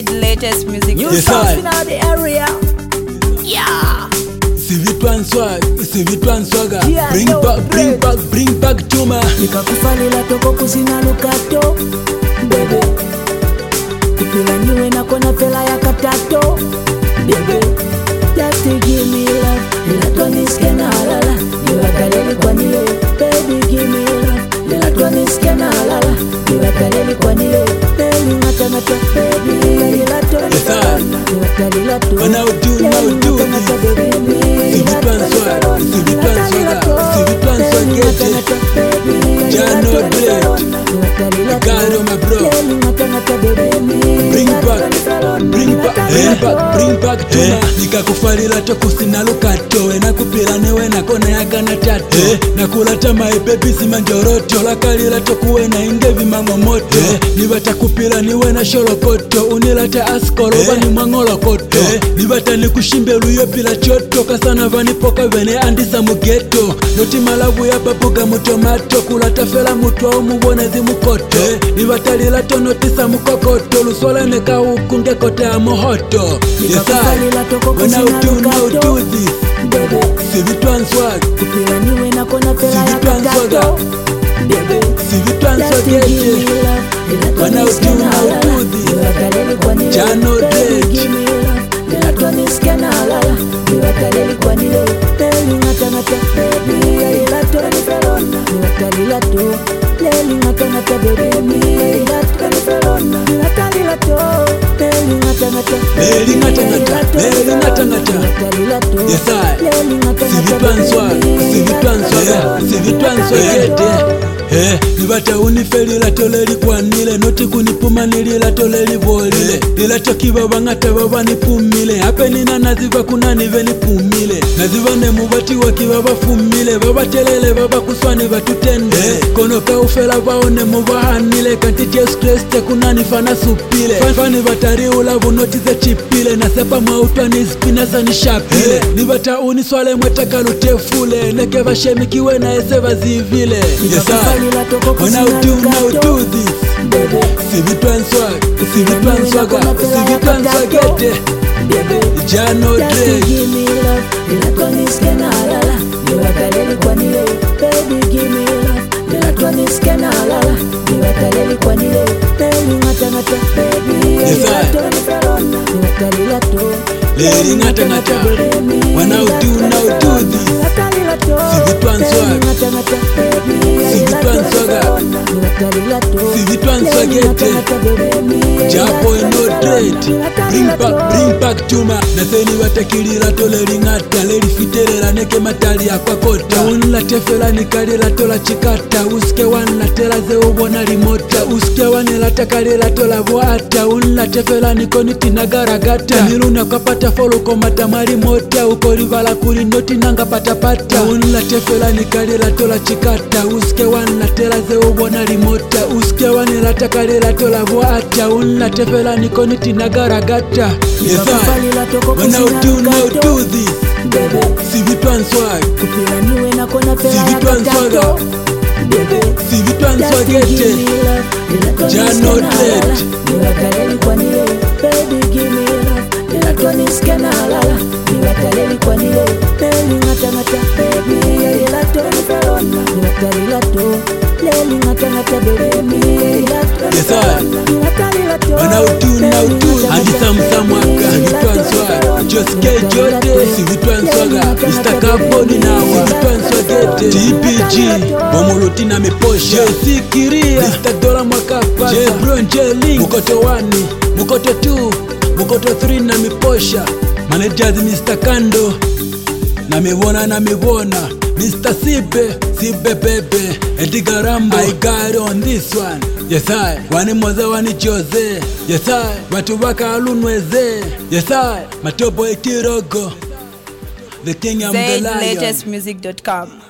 Zaid latest music. New songs in all the area. Yeah. Sivitwan swag, Sivitwan swaga. Yeah, Bring back Tuma. Nikakufalila toko kusina lukato. Bebe kupila niwe na kona pela ya katato. Bebe just give me love. Ila toniske na halala. Niwa kaleli kwa niwe. Baby give me love. Ila toniske na halala. Niwa kaleli kwa niwe. Baby ngata ngata. Baby ila toniske na halala. Niwa kalila tu. Now do this. Sivitwan swag, Sivitwan swag. Jano Dread. Garo my bro. Bring back Tuma. Nikakufalila toko sina lukato. Nakupila newe na kona yaka na tato. Nakulata my baby simanjoroto. Lakalila tokuwe na ingevi mango moto. Nibata kupila niwe na shorokoto. Unilata askolo vani mangolokoto. Nibata nikushimbe luyo pila choto. Kasana vani poka vene andisa mugeto. Noti malavu ya babuga mutomato. Kulata fela mutu wa umuwone zimukoto. Nibatalila to notisa mukokoto. Luswala neka ukunge kote ya mohoto. Yes I, when I do this. Sivitwan swag, kupila niwe na kona pela ya Sivitwan swaga. katato. Sivitwan swagete. When I do this. Jano Dread. Yes I, Sivitwan swagete. Nibata unifelila toleri kwanile. Noti kunipuma nilila toleri volile. Lila tokiba bangata baba nipumile. Hape nina naziva kuna nive nipumile. Naziva nemubati wakiba bafumile. Baba telele baba kuswani batutende. Kono kaufela baone mubahanile. Kantitia stress te kuna nifana supile. Fani batari ulavu noti ze chipile. Nasepa mauta nispinasa nishapile. Nibata uniswale mweta kalutefule. Neke bashemikiwe na eseva zivile. Yes I, when I do this. Sivitwan swag, Sivitwan swaga. Sivitwan swagete. Jano Dread. Lady ngata ngata. When I do this. Sivitwan swag, Sivitwan swaga. Sivitwan swagete. Japo no Dread. Bring back Tuma. Naseni watakilila toleri ngata. Leri fiterela neke matali ya kwa kota. Unla tefela nikalila tola chikata. Uske wanla tela ze ubona rimota. Uske wanela takalila tola voata. Unla tefela nikoni tinagaragata. Niluna kapata folo komata marimota. Ukorivala kuri noti nanga patapata. Unla tefela nikalila tola chikata. Uske wanla tela ze ubona rimota. Uske wanela takalila tola voata. Unla tefela nikoni tinagaragata. Yes I, when I do this. Sivitwan swag, Sivitwan swaga. Sivitwan swagete. Jano Dread. Yes I, when I do Andisa msamwaka. Sivitwan swag, Joske Jote. Sivitwan swaga, Mr. Kaboni nawa. Sivitwan swagete. TPG, Bomuluti na miposha. Sikiria, Mr. Dola mwakapasa. Jebron Jelink, Mukoto 1, Mukoto 2, Mukoto 3 na miposha. Managers Mr. Kando. Na mivona Mr. Sibe Bebe Edgar Rambo. I got on this one. Yes I, wani moza wani Jose. Yes I, watu waka alunweze. Yes I, matobo itirogo. The king I'm the lion. ZaidLatestmusic.com.